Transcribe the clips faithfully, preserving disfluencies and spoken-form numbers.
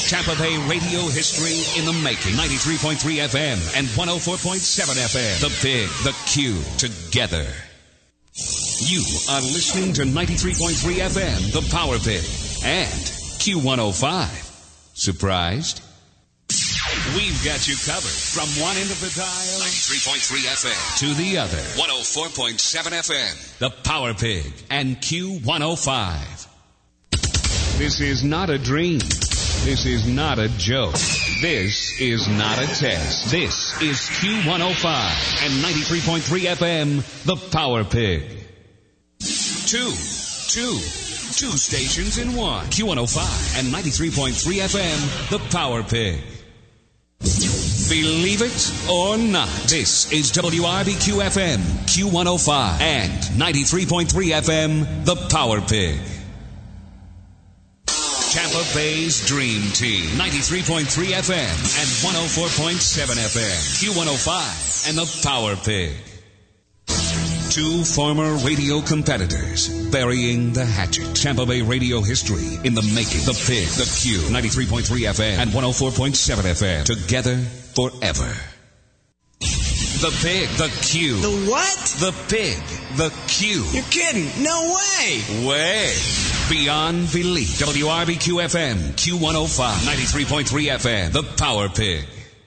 Tampa Bay radio history in the making. ninety-three point three F M and one oh four point seven F M. The Pig, the Q, together. You are listening to ninety-three point three F M, the Power Pig, and Q one oh five. Surprised? We've got you covered from one end of the dial, ninety-three point three F M, to the other, one oh four point seven F M. The Power Pig and Q one oh five. This is not a dream. This is not a joke. This is not a test. This is Q one oh five and ninety-three point three F M, the Power Pig. Two, two, two stations in one. Q one oh five and ninety-three point three F M, the Power Pig. Believe it or not, this is W R B Q F M, Q one oh five, and ninety-three point three F M, the Power Pig. Tampa Bay's Dream Team, ninety-three point three F M and one oh four point seven F M, Q one oh five, and the Power Pig. Two former radio competitors burying the hatchet. Tampa Bay radio history in the making. The Pig, the Q, ninety-three point three F M and one oh four point seven F M. Together forever. The Pig, the Q. The what? The Pig, the Q. You're kidding. No way. Way. Beyond belief. W R B Q F M, Q one oh five, ninety-three point three F M. The Power Pig.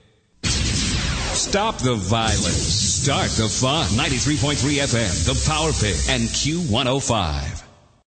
Stop the violence. Start the fun. ninety-three point three F M, the Power Pig, and Q one oh five.